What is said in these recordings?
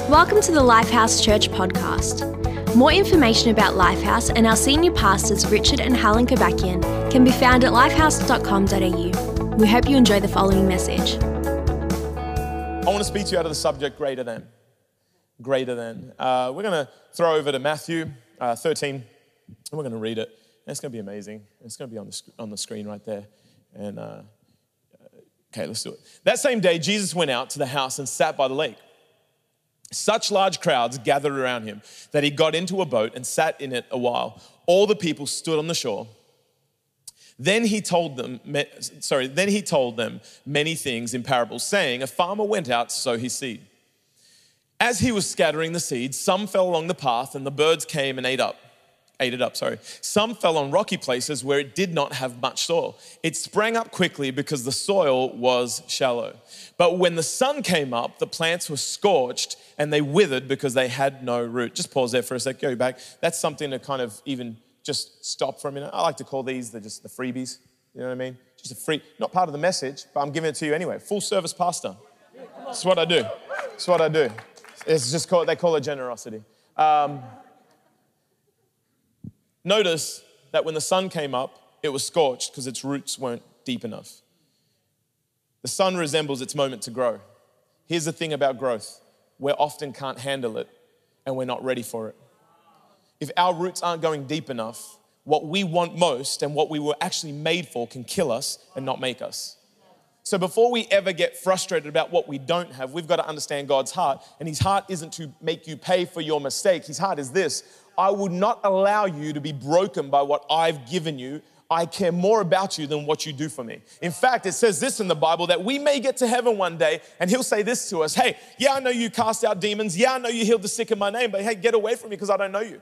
Welcome to the Lifehouse Church podcast. More information about Lifehouse and our senior pastors Richard and Helen Kabakian can be found at lifehouse.com.au. We hope you enjoy the following message. I want to speak to you out of the subject, greater than. Greater than. We're going to throw over to Matthew 13, and we're going to read it. And it's going to be amazing. It's going to be on the screen right there. And okay, let's do it. That same day, Jesus went out to the house and sat by the lake. Such large crowds gathered around him that he got into a boat and sat in it a while. All the people stood on the shore. Then he told them many things in parables, saying, a farmer went out to sow his seed. As he was scattering the seeds, some fell along the path and the birds came and ate it up. Some fell on rocky places where it did not have much soil. It sprang up quickly because the soil was shallow. But when the sun came up, the plants were scorched and they withered because they had no root. Just pause there for a sec, go back. That's something to kind of even just stop for a minute. I like to call these just the freebies. You know what I mean? Just a free, not part of the message, but I'm giving it to you anyway. Full service pastor. That's what I do. That's what I do. It's just called, they call it generosity. Notice that when the sun came up, it was scorched because its roots weren't deep enough. The sun resembles its moment to grow. Here's the thing about growth. We often can't handle it and we're not ready for it. If our roots aren't going deep enough, what we want most and what we were actually made for can kill us and not make us. So before we ever get frustrated about what we don't have, we've got to understand God's heart. And his heart isn't to make you pay for your mistake. His heart is this: I would not allow you to be broken by what I've given you. I care more about you than what you do for me. In fact, it says this in the Bible, that we may get to heaven one day and he'll say this to us: hey, yeah, I know you cast out demons. Yeah, I know you healed the sick in my name, but hey, get away from me because I don't know you.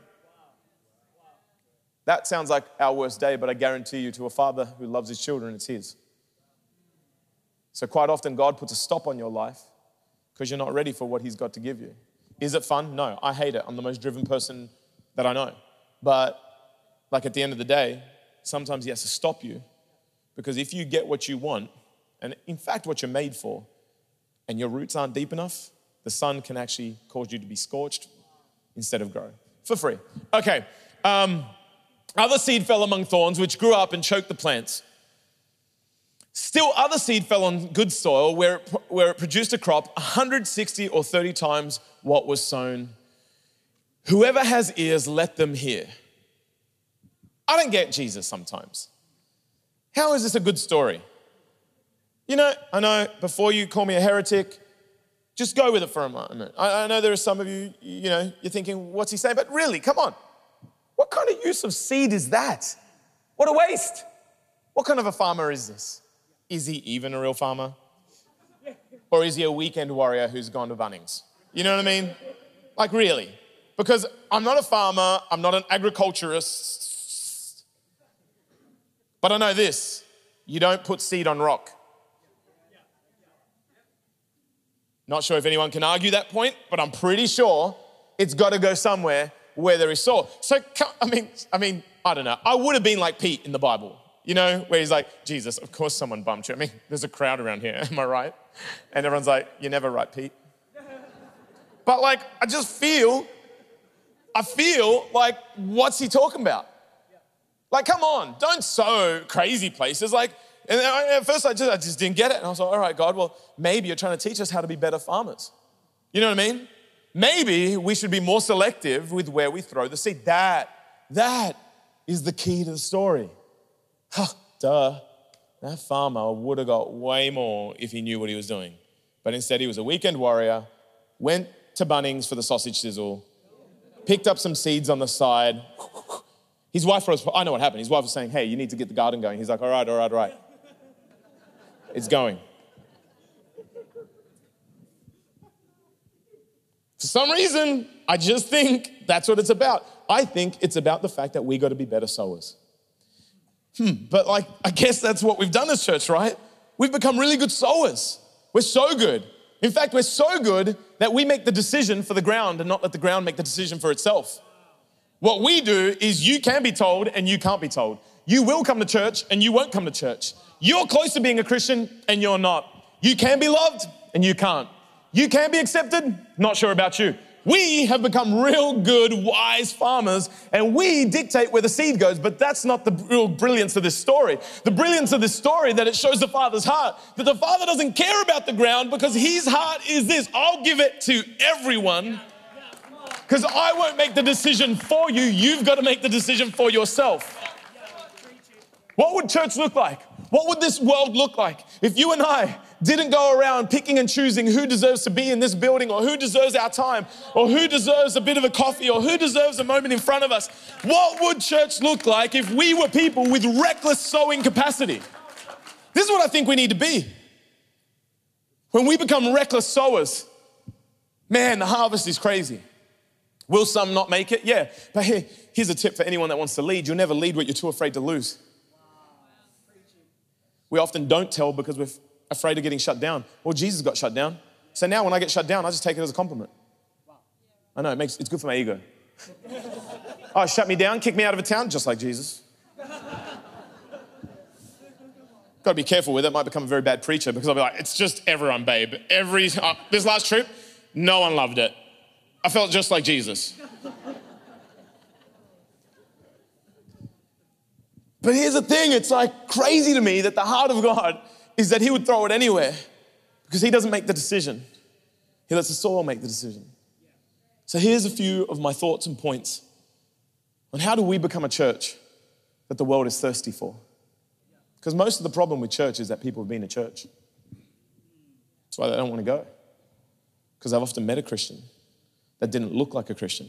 That sounds like our worst day, but I guarantee you, to a father who loves his children, it's his. So quite often God puts a stop on your life because you're not ready for what he's got to give you. Is it fun? No, I hate it. I'm the most driven person that I know. But like at the end of the day, sometimes he has to stop you, because if you get what you want, and in fact what you're made for, and your roots aren't deep enough, the sun can actually cause you to be scorched instead of grow for free. Okay, other seed fell among thorns, which grew up and choked the plants. Still other seed fell on good soil where it produced a crop 160 or 30 times what was sown. Whoever has ears, let them hear. I don't get Jesus sometimes. How is this a good story? You know, I know before you call me a heretic, just go with it for a moment. I know there are some of you, you're thinking, what's he saying? But really, come on. What kind of use of seed is that? What a waste. What kind of a farmer is this? Is he even a real farmer? Or is he a weekend warrior who's gone to Bunnings? You know what I mean? Like really? Because I'm not a farmer, I'm not an agriculturist, but I know this: you don't put seed on rock. Not sure if anyone can argue that point, but I'm pretty sure it's got to go somewhere where there is soil. So, I mean, I don't know. I would have been like Pete in the Bible, where he's like, Jesus, of course someone bumped you. I mean, there's a crowd around here, am I right? And everyone's like, you're never right, Pete. But like, I feel like, what's he talking about? Like, come on, don't sow crazy places. Like, and at first I just didn't get it. And I was like, all right, God, well, maybe you're trying to teach us how to be better farmers. You know what I mean? Maybe we should be more selective with where we throw the seed. That is the key to the story. Duh. That farmer would have got way more if he knew what he was doing. But instead he was a weekend warrior, went to Bunnings for the sausage sizzle, picked up some seeds on the side. His wife I know what happened. His wife was saying, hey, you need to get the garden going. He's like, all right. It's going. For some reason, I just think that's what it's about. I think it's about the fact that we got to be better sowers. But I guess that's what we've done as church, right? We've become really good sowers. We're so good. In fact, we're so good that we make the decision for the ground and not let the ground make the decision for itself. What we do is you can be told and you can't be told. You will come to church and you won't come to church. You're close to being a Christian and you're not. You can be loved and you can't. You can be accepted? Not sure about you. We have become real good, wise farmers, and we dictate where the seed goes, but that's not the real brilliance of this story. The brilliance of this story that it shows the Father's heart, that the Father doesn't care about the ground because his heart is this: I'll give it to everyone because I won't make the decision for you. You've got to make the decision for yourself. What would church look like? What would this world look like if you and I didn't go around picking and choosing who deserves to be in this building, or who deserves our time, or who deserves a bit of a coffee, or who deserves a moment in front of us? What would church look like if we were people with reckless sowing capacity? This is what I think we need to be. When we become reckless sowers, man, the harvest is crazy. Will some not make it? Yeah. But here's a tip for anyone that wants to lead. You'll never lead what you're too afraid to lose. We often don't tell because we're afraid of getting shut down. Well, Jesus got shut down. So now when I get shut down, I just take it as a compliment. I know, it's good for my ego. Oh, shut me down, kick me out of a town, just like Jesus. Got to be careful with it. Might become a very bad preacher because I'll be like, it's just everyone, babe. This last trip, no one loved it. I felt just like Jesus. But here's the thing, it's like crazy to me that the heart of God is that he would throw it anywhere because he doesn't make the decision. He lets the soil make the decision. So here's a few of my thoughts and points on how do we become a church that the world is thirsty for. Because most of the problem with church is that people have been to church. That's why they don't want to go. Because I've often met a Christian that didn't look like a Christian.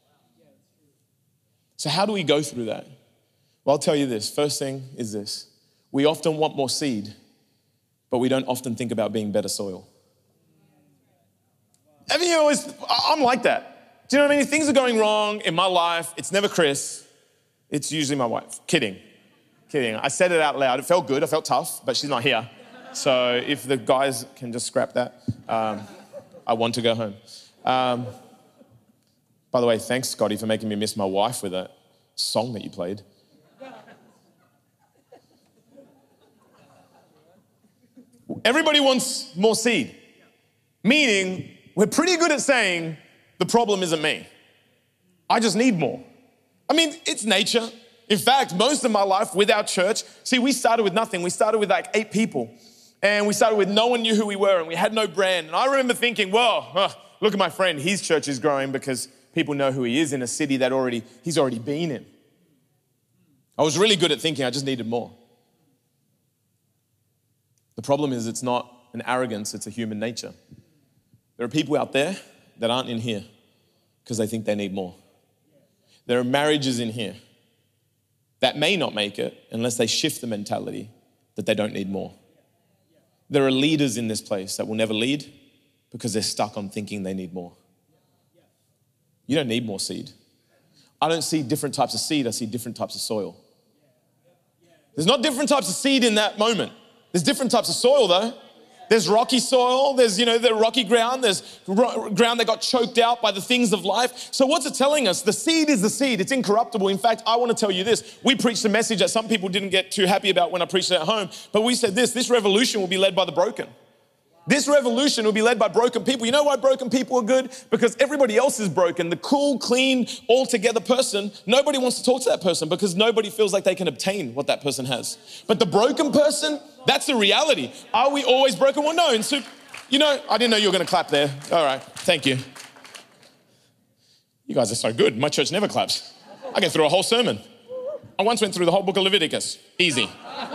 So how do we go through that? Well, I'll tell you this. First thing is this. We often want more seed, but we don't often think about being better soil. I'm like that. Do you know what I mean? Things are going wrong in my life. It's never Chris. It's usually my wife. Kidding. I said it out loud. It felt good. I felt tough, but she's not here. So if the guys can just scrap that, I want to go home. By the way, thanks, Scotty, for making me miss my wife with that song that you played. Everybody wants more seed, meaning we're pretty good at saying the problem isn't me. I just need more. I mean, it's nature. In fact, most of my life with our church, see, we started with nothing. We started with like 8 people, and we started with no one knew who we were, and we had no brand. And I remember thinking, well, look at my friend. His church is growing because people know who he is in a city that he's already been in. I was really good at thinking I just needed more. The problem is it's not an arrogance, it's a human nature. There are people out there that aren't in here because they think they need more. There are marriages in here that may not make it unless they shift the mentality that they don't need more. There are leaders in this place that will never lead because they're stuck on thinking they need more. You don't need more seed. I don't see different types of seed, I see different types of soil. There's not different types of seed in that moment. There's different types of soil though. There's rocky soil, there's, the rocky ground, there's ground that got choked out by the things of life. So what's it telling us? The seed is the seed, it's incorruptible. In fact, I want to tell you this. We preached a message that some people didn't get too happy about when I preached it at home, but we said this revolution will be led by the broken. This revolution will be led by broken people. You know why broken people are good? Because everybody else is broken. The cool, clean, all-together person, nobody wants to talk to that person because nobody feels like they can obtain what that person has. But the broken person, that's the reality. Are we always broken? Well, no. And so, I didn't know you were going to clap there. All right, thank you. You guys are so good. My church never claps. I get through a whole sermon. I once went through the whole book of Leviticus. Easy.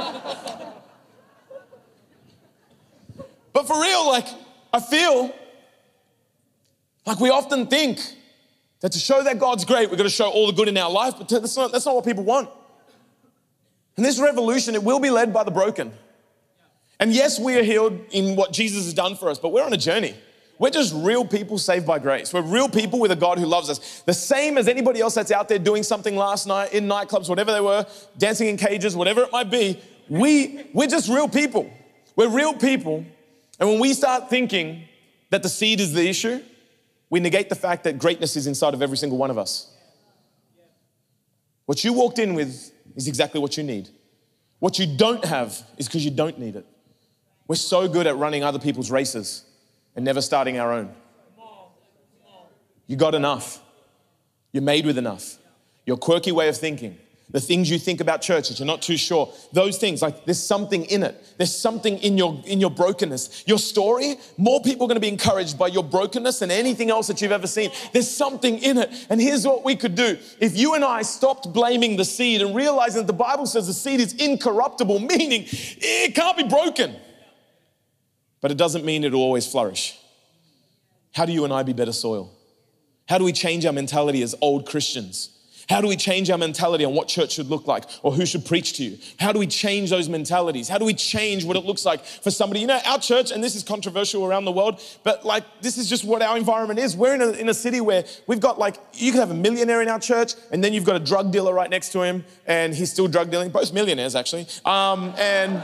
But for real, I feel like we often think that to show that God's great, we've got to show all the good in our life, but that's not what people want. And this revolution, it will be led by the broken. And yes, we are healed in what Jesus has done for us, but we're on a journey. We're just real people saved by grace. We're real people with a God who loves us. The same as anybody else that's out there doing something last night in nightclubs, whatever they were, dancing in cages, whatever it might be. We're just real people. We're real people. And when we start thinking that the seed is the issue, we negate the fact that greatness is inside of every single one of us. What you walked in with is exactly what you need. What you don't have is because you don't need it. We're so good at running other people's races and never starting our own. You got enough. You're made with enough. Your quirky way of thinking, the things you think about church that you're not too sure, those things, like there's something in it. There's something in your brokenness. Your story, more people are going to be encouraged by your brokenness than anything else that you've ever seen. There's something in it. And here's what we could do. If you and I stopped blaming the seed and realizing that the Bible says the seed is incorruptible, meaning it can't be broken, but it doesn't mean it'll always flourish. How do you and I be better soil? How do we change our mentality as old Christians? How do we change our mentality on what church should look like or who should preach to you? How do we change those mentalities? How do we change what it looks like for somebody? You know, our church, and this is controversial around the world, but like this is just what our environment is. We're in a city where we've got like, you could have a millionaire in our church and then you've got a drug dealer right next to him and he's still drug dealing. Both millionaires actually. And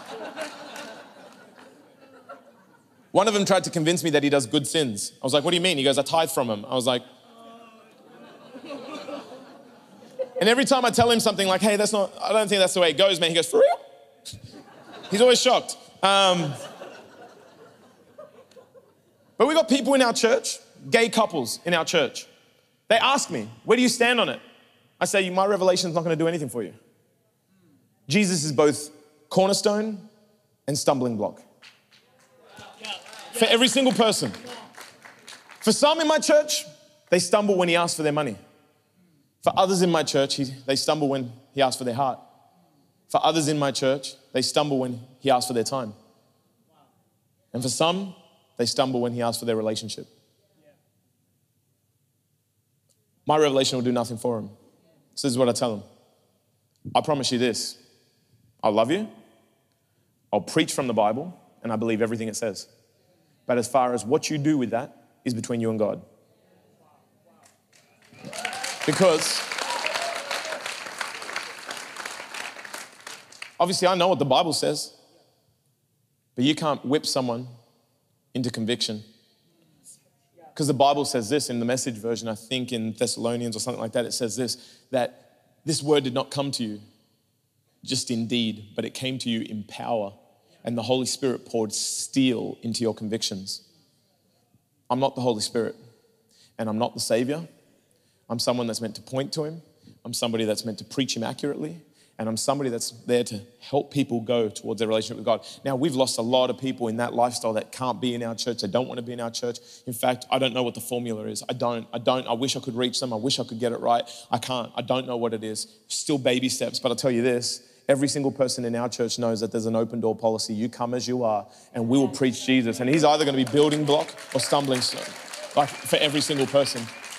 one of them tried to convince me that he does good sins. I was like, what do you mean? He goes, I tithe from him. I was like, and every time I tell him something like, hey, I don't think that's the way it goes, man. He goes, for real? He's always shocked. But we got people in our church, gay couples in our church. They ask me, where do you stand on it? I say, my revelation's not going to do anything for you. Jesus is both cornerstone and stumbling block. For every single person. For some in my church, they stumble when he asks for their money. For others in my church, they stumble when he asks for their heart. For others in my church, they stumble when he asks for their time. And for some, they stumble when he asks for their relationship. My revelation will do nothing for him. So this is what I tell them. I promise you this. I love you. I'll preach from the Bible, and I believe everything it says. But as far as what you do with that is between you and God. Because obviously I know what the Bible says, but you can't whip someone into conviction. Because the Bible says this in the Message version, I think in Thessalonians or something like that, it says this, that this word did not come to you just in deed, but it came to you in power, and the Holy Spirit poured steel into your convictions. I'm not the Holy Spirit, and I'm not the Savior. I'm someone that's meant to point to him. I'm somebody that's meant to preach him accurately. And I'm somebody that's there to help people go towards their relationship with God. Now, we've lost a lot of people in that lifestyle that can't be in our church. They don't want to be in our church. In fact, I don't know what the formula is. I don't. I wish I could reach them. I wish I could get it right. I can't. I don't know what it is. Still baby steps. But I'll tell you this. Every single person in our church knows that there's an open door policy. You come as you are, and we will preach Jesus. And he's either going to be building block or stumbling stone. Like for every single person.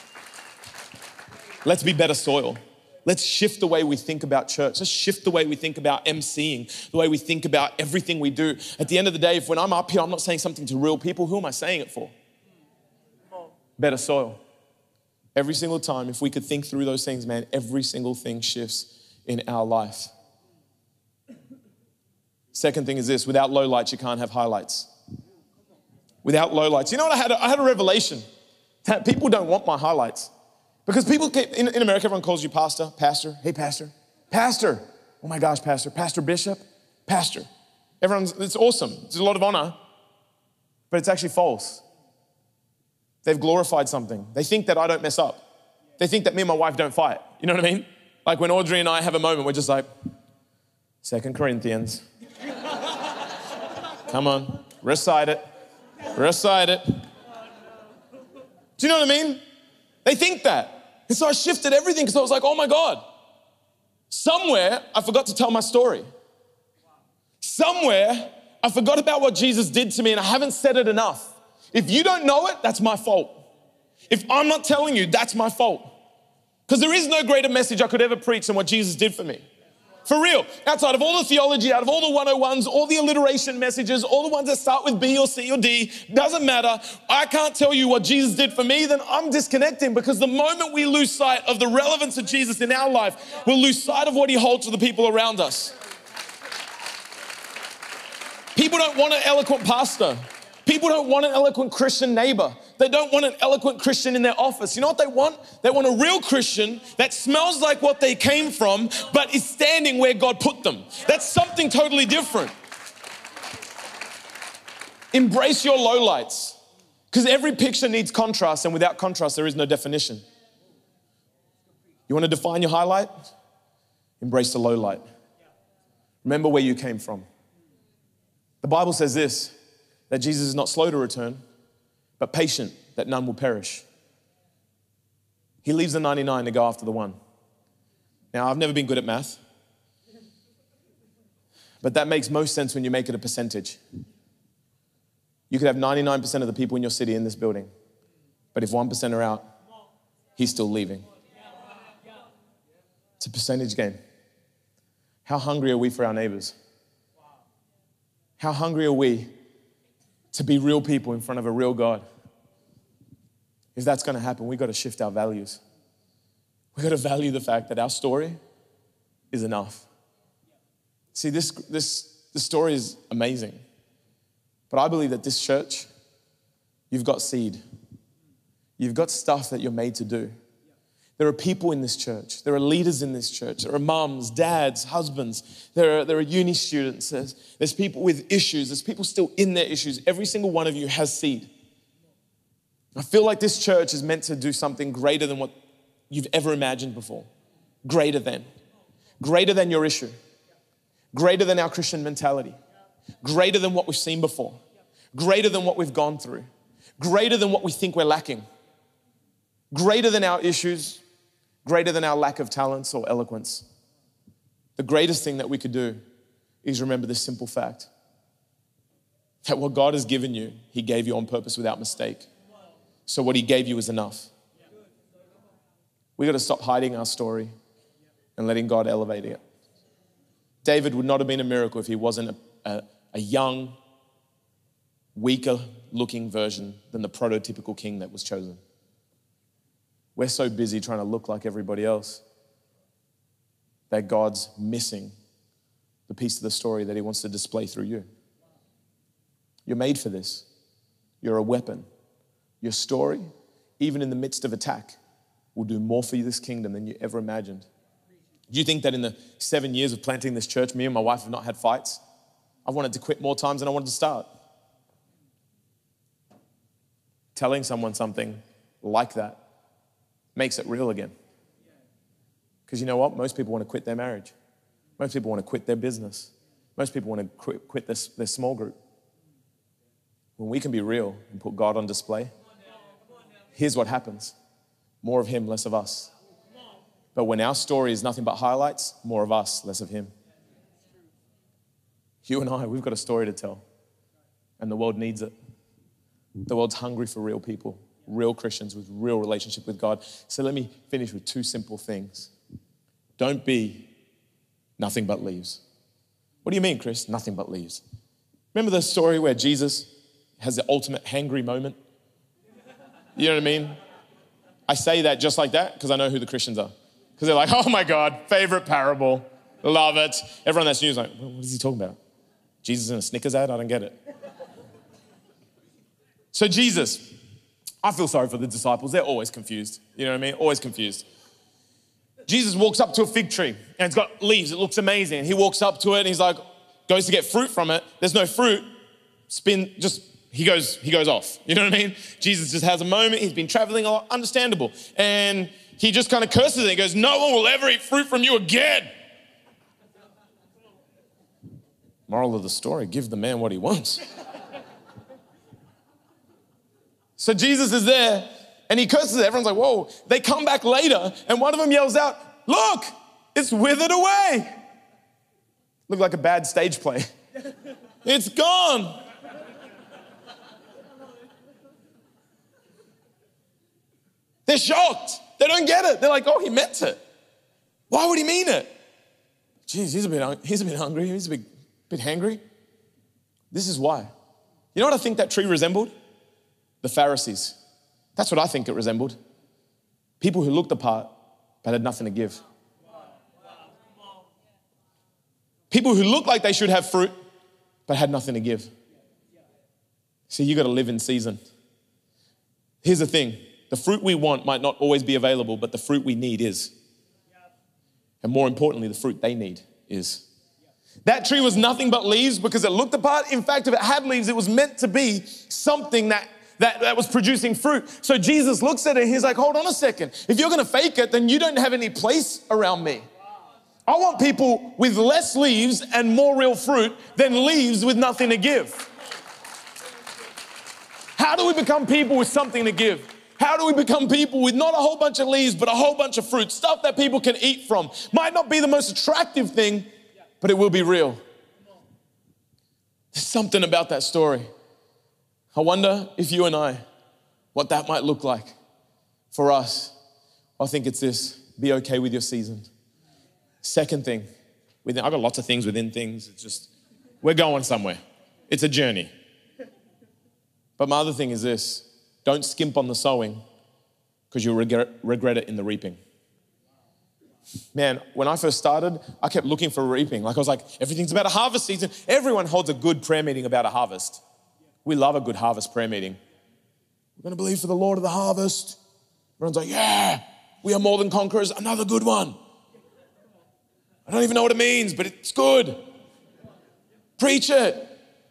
Let's be better soil. Let's shift the way we think about church. Let's shift the way we think about emceeing, the way we think about everything we do. At the end of the day, if when I'm up here, I'm not saying something to real people, who am I saying it for? Better soil. Every single time, if we could think through those things, man, every single thing shifts in our life. Second thing is this, without lowlights, you can't have highlights. Without lowlights. You know what, I had a revelation that people don't want my highlights. Because people, in America, everyone calls you pastor, hey pastor, pastor. Oh my gosh, pastor bishop, pastor. It's awesome. It's a lot of honor, but it's actually false. They've glorified something. They think that I don't mess up. They think that me and my wife don't fight. You know what I mean? Like when Audrey and I have a moment, we're just like, 2 Corinthians. Come on, recite it. Do you know what I mean? They think that. And so I shifted everything because I was like, oh my God. Somewhere I forgot to tell my story. Somewhere I forgot about what Jesus did to me and I haven't said it enough. If you don't know it, that's my fault. If I'm not telling you, that's my fault. Because there is no greater message I could ever preach than what Jesus did for me. For real, outside of all the theology, out of all the 101s, all the alliteration messages, all the ones that start with B or C or D, doesn't matter. I can't tell you what Jesus did for me, then I'm disconnecting, because the moment we lose sight of the relevance of Jesus in our life, we'll lose sight of what he holds for the people around us. People don't want an eloquent pastor. People don't want an eloquent Christian neighbor. They don't want an eloquent Christian in their office. You know what they want? They want a real Christian that smells like what they came from, but is standing where God put them. That's something totally different. Embrace your lowlights. Because every picture needs contrast, and without contrast, there is no definition. You want to define your highlight? Embrace the low light. Remember where you came from. The Bible says this, that Jesus is not slow to return, but patient, that none will perish. He leaves the 99 to go after the one. Now, I've never been good at math, but that makes most sense when you make it a percentage. You could have 99% of the people in your city in this building, but if 1% are out, he's still leaving. It's a percentage game. How hungry are we for our neighbors? How hungry are we to be real people in front of a real God? If that's going to happen, we've got to shift our values. We've got to value the fact that our story is enough. See, this story is amazing. But I believe that this church, you've got seed. You've got stuff that you're made to do. There are people in this church. There are leaders in this church. There are mums, dads, husbands. There are uni students. There's people with issues. There's people still in their issues. Every single one of you has seed. I feel like this church is meant to do something greater than what you've ever imagined before. Greater than your issue. Greater than our Christian mentality. Greater than what we've seen before. Greater than what we've gone through. Greater than what we think we're lacking. Greater than our issues. Greater than our lack of talents or eloquence. The greatest thing that we could do is remember this simple fact. That what God has given you, he gave you on purpose without mistake. So what he gave you is enough. We got to stop hiding our story and letting God elevate it. David would not have been a miracle if he wasn't a young, weaker looking version than the prototypical king that was chosen. We're so busy trying to look like everybody else that God's missing the piece of the story that he wants to display through you. You're made for this. You're a weapon. Your story, even in the midst of attack, will do more for this kingdom than you ever imagined. Do you think that in the 7 years of planting this church, me and my wife have not had fights? I've wanted to quit more times than I wanted to start. Telling someone something like that makes it real again. Because you know what? Most people want to quit their marriage. Most people want to quit their business. Most people want to quit their small group. When we can be real and put God on display, here's what happens. More of him, less of us. But when our story is nothing but highlights, more of us, less of him. You and I, we've got a story to tell. And the world needs it. The world's hungry for real people, real Christians with real relationship with God. So let me finish with two simple things. Don't be nothing but leaves. What do you mean, Chris? Nothing but leaves. Remember the story where Jesus has the ultimate hangry moment? You know what I mean? I say that just like that because I know who the Christians are. Because they're like, oh my God, favorite parable, love it. Everyone that's new is like, what is he talking about? Jesus in a Snickers ad? I don't get it. So Jesus, I feel sorry for the disciples. They're always confused. You know what I mean? Always confused. Jesus walks up to a fig tree and it's got leaves. It looks amazing. He walks up to it and he's like, goes to get fruit from it. There's no fruit. He goes off. You know what I mean? Jesus just has a moment. He's been traveling a lot. Understandable. And he just kind of curses it. He goes, no one will ever eat fruit from you again. Moral of the story, give the man what he wants. So Jesus is there and he curses it. Everyone's like, whoa. They come back later and one of them yells out, look, it's withered away. Looked like a bad stage play. It's gone. They're shocked. They don't get it. They're like, oh, he meant it. Why would he mean it? Geez, he's a bit hungry. He's a bit hangry. This is why. You know what I think that tree resembled? The Pharisees. That's what I think it resembled. People who looked the part but had nothing to give. People who looked like they should have fruit but had nothing to give. See, you got to live in season. Here's the thing. The fruit we want might not always be available, but the fruit we need is. And more importantly, the fruit they need is. That tree was nothing but leaves because it looked the part. In fact, if it had leaves, it was meant to be something that that was producing fruit. So Jesus looks at it and he's like, hold on a second. If you're going to fake it, then you don't have any place around me. I want people with less leaves and more real fruit than leaves with nothing to give. How do we become people with something to give? How do we become people with not a whole bunch of leaves, but a whole bunch of fruit, stuff that people can eat from? Might not be the most attractive thing, but it will be real. There's something about that story. I wonder if you and I, what that might look like for us. I think it's this: be okay with your season. Second thing, I've got lots of things within things. It's just, we're going somewhere. It's a journey. But my other thing is this: don't skimp on the sowing, because you'll regret it in the reaping. Man, when I first started, I kept looking for reaping. Like I was like, everything's about a harvest season. Everyone holds a good prayer meeting about a harvest. We love a good harvest prayer meeting. We're going to believe for the Lord of the harvest. Everyone's like, yeah, we are more than conquerors. Another good one. I don't even know what it means, but it's good. Preach it.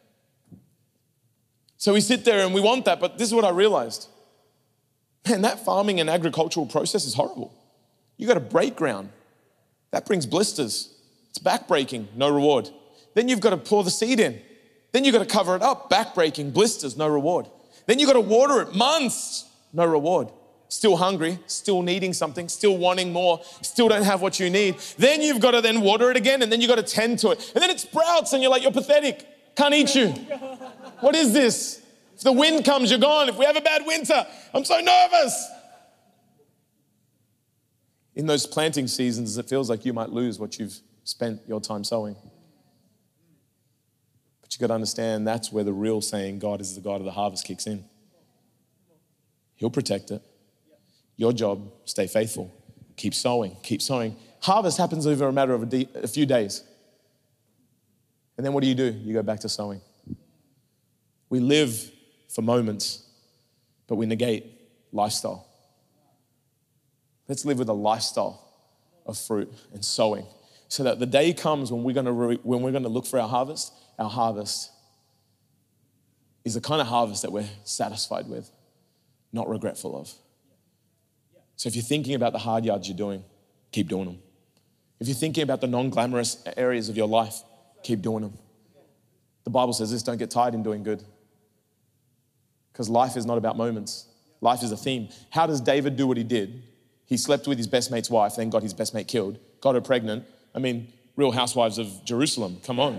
So we sit there and we want that, but this is what I realized. Man, that farming and agricultural process is horrible. You got to break ground. That brings blisters. It's backbreaking, no reward. Then you've got to pour the seed in. Then you've got to cover it up, backbreaking, blisters, no reward. Then you've got to water it, months, no reward. Still hungry, still needing something, still wanting more, still don't have what you need. Then you've got to then water it again, and then you've got to tend to it. And then it sprouts and you're like, you're pathetic, can't eat you. What is this? If the wind comes, you're gone. If we have a bad winter, I'm so nervous. In those planting seasons, it feels like you might lose what you've spent your time sowing. But you got to understand, that's where the real saying, God is the God of the harvest, kicks in. He'll protect it. Your job, stay faithful. Keep sowing, keep sowing. Harvest happens over a matter of a few days. And then what do? You go back to sowing. We live for moments, but we negate lifestyle. Let's live with a lifestyle of fruit and sowing, so that the day comes when we're going to look for our harvest is the kind of harvest that we're satisfied with, not regretful of. So if you're thinking about the hard yards you're doing, keep doing them. If you're thinking about the non-glamorous areas of your life, keep doing them. The Bible says this: don't get tired in doing good. Because life is not about moments. Life is a theme. How does David do what he did? He slept with his best mate's wife, then got his best mate killed, got her pregnant. I mean, Real Housewives of Jerusalem, come on.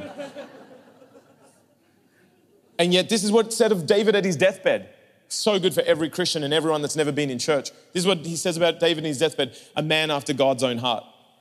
And yet this is what it said of David at his deathbed. So good for every Christian and everyone that's never been in church. This is what he says about David in his deathbed: a man after God's own heart.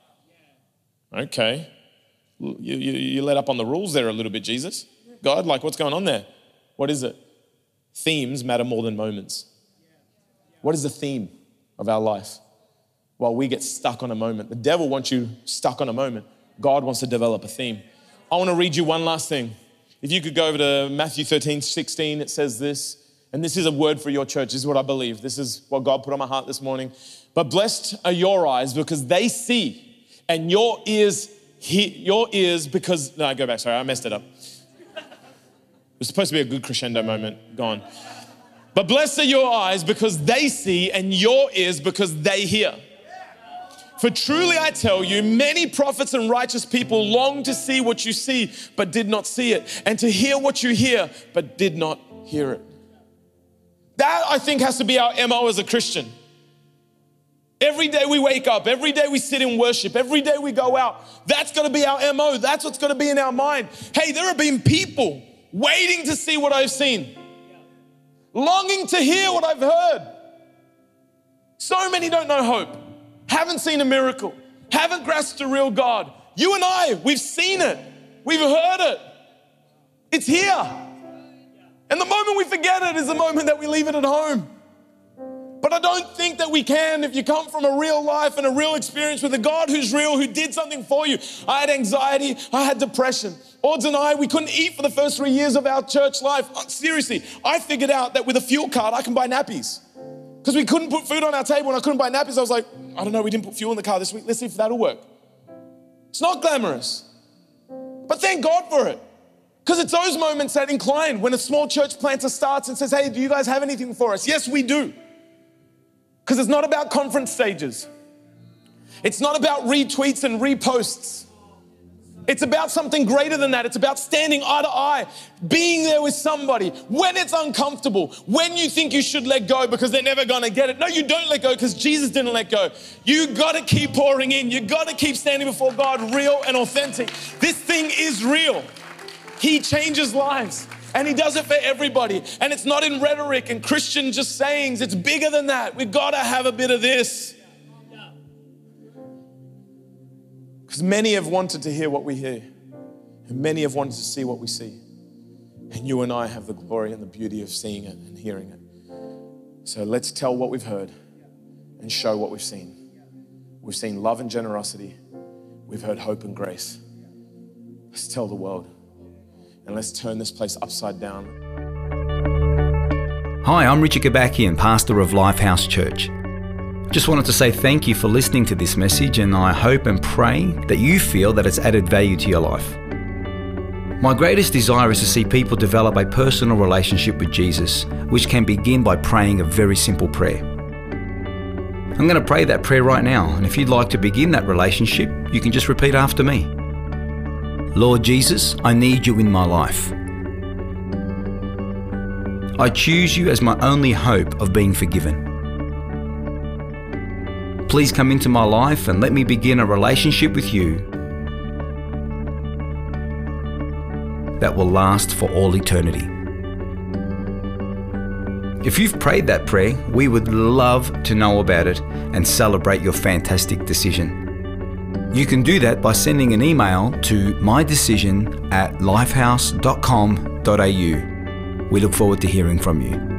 Okay. You let up on the rules there a little bit, Jesus. God, like, what's going on there? What is it? Themes matter more than moments. What is the theme of our life? Well, we get stuck on a moment. The devil wants you stuck on a moment. God wants to develop a theme. I want to read you one last thing. If you could go over to Matthew 13:16, it says this, and this is a word for your church. This is what I believe. This is what God put on my heart this morning. But blessed are your eyes because they see, and your ears because, no, go back, sorry, I messed it up. It was supposed to be a good crescendo moment, gone. But blessed are your eyes because they see, and your ears because they hear. For truly I tell you, many prophets and righteous people long to see what you see, but did not see it, and to hear what you hear, but did not hear it. That, I think, has to be our MO as a Christian. Every day we wake up, every day we sit in worship, every day we go out, that's got to be our MO. That's what's got to be in our mind. Hey, there have been people waiting to see what I've seen, longing to hear what I've heard. So many don't know hope, haven't seen a miracle, haven't grasped a real God. You and I, we've seen it, we've heard it. It's here. And the moment we forget it is the moment that we leave it at home. But I don't think that we can if you come from a real life and a real experience with a God who's real, who did something for you. I had anxiety, I had depression. Odds and I, we couldn't eat for the first 3 years of our church life. Seriously, I figured out that with a fuel card, I can buy nappies. Because we couldn't put food on our table and I couldn't buy nappies. I was like, I don't know, we didn't put fuel in the car this week. Let's see if that'll work. It's not glamorous, but thank God for it. Because it's those moments that incline when a small church planter starts and says, hey, do you guys have anything for us? Yes, we do. Because it's not about conference stages. It's not about retweets and reposts. It's about something greater than that. It's about standing eye to eye, being there with somebody when it's uncomfortable, when you think you should let go because they're never going to get it. No, you don't let go because Jesus didn't let go. You got to keep pouring in. You got to keep standing before God real and authentic. This thing is real. He changes lives and he does it for everybody. And it's not in rhetoric and Christian just sayings. It's bigger than that. We've got to have a bit of this. Because many have wanted to hear what we hear, and many have wanted to see what we see. And you and I have the glory and the beauty of seeing it and hearing it. So let's tell what we've heard and show what we've seen. We've seen love and generosity. We've heard hope and grace. Let's tell the world, and let's turn this place upside down. Hi, I'm Richard Gabakian, pastor of Lifehouse Church. Just wanted to say thank you for listening to this message, and I hope and pray that you feel that it's added value to your life. My greatest desire is to see people develop a personal relationship with Jesus, which can begin by praying a very simple prayer. I'm going to pray that prayer right now, and if you'd like to begin that relationship, you can just repeat after me. Lord Jesus, I need you in my life. I choose you as my only hope of being forgiven. Please come into my life and let me begin a relationship with you that will last for all eternity. If you've prayed that prayer, we would love to know about it and celebrate your fantastic decision. You can do that by sending an email to mydecision@lifehouse.com.au. We look forward to hearing from you.